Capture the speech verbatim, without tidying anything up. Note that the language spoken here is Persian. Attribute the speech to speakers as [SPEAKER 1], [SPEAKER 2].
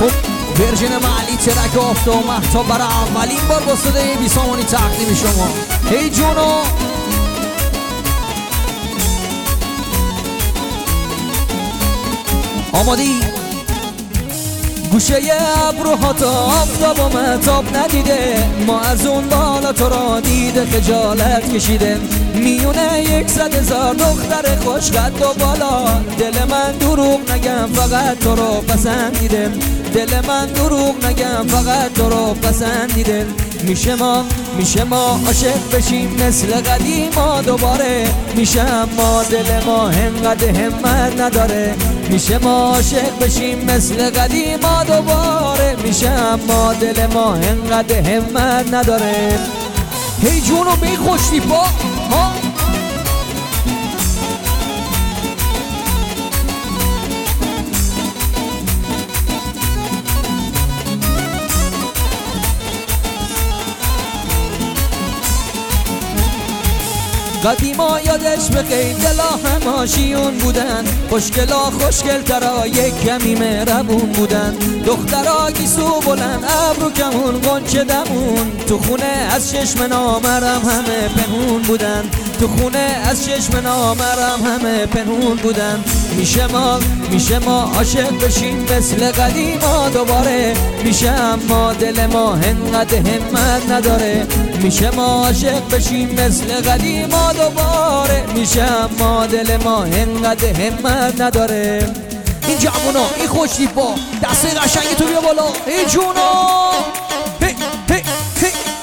[SPEAKER 1] خب ورژن معلی ترک آفته و محتاب برای اولین بار با صدای بی سامانی تقدیم شما. هی جونو آمادی؟ گوشه ابروها تا آفتاب و مهتاب ندیده، ما از اون بالا تو را دیده خجالت کشیده. میونه یک صد هزار دختر خوشقد و بالا، دل من دروغ نگم فقط تو رو پسندیده. دل من دروغ نگم فقط تو رو پسندیده. میشه ما میشه ما عاشق بشیم مثل قدیما دوباره، میشه اما دل ما انقدر همت نداره. میشه ما عاشق بشیم مثل قدیما دوباره، میشه اما دل ما انقدر همت نداره. هی جونو می خوشتی با ها قدیما یادش بخیر دلا هماشیون بودن، خوشگلا خوشگل ترا یک کمی مهربون بودن. دخترا گیسو بلند ابرو کمون قنچه دمون، تو خونه از چشم نامرم همه پنهون بودن. تو خونه از چشم نامرم همه پنهون بودن. میشه ما میشه ما عاشق بشیم مثل قدیما دوباره، میشه اما دل ما انقدر همت نداره. میشه ما عاشق بشیم مثل قدیما دوباره، میشه اما دل ما انقدر همت نداره. این جوونا این خوشتیپا دسته قشنگی تو بیا بالا. ای جونا هی هی هی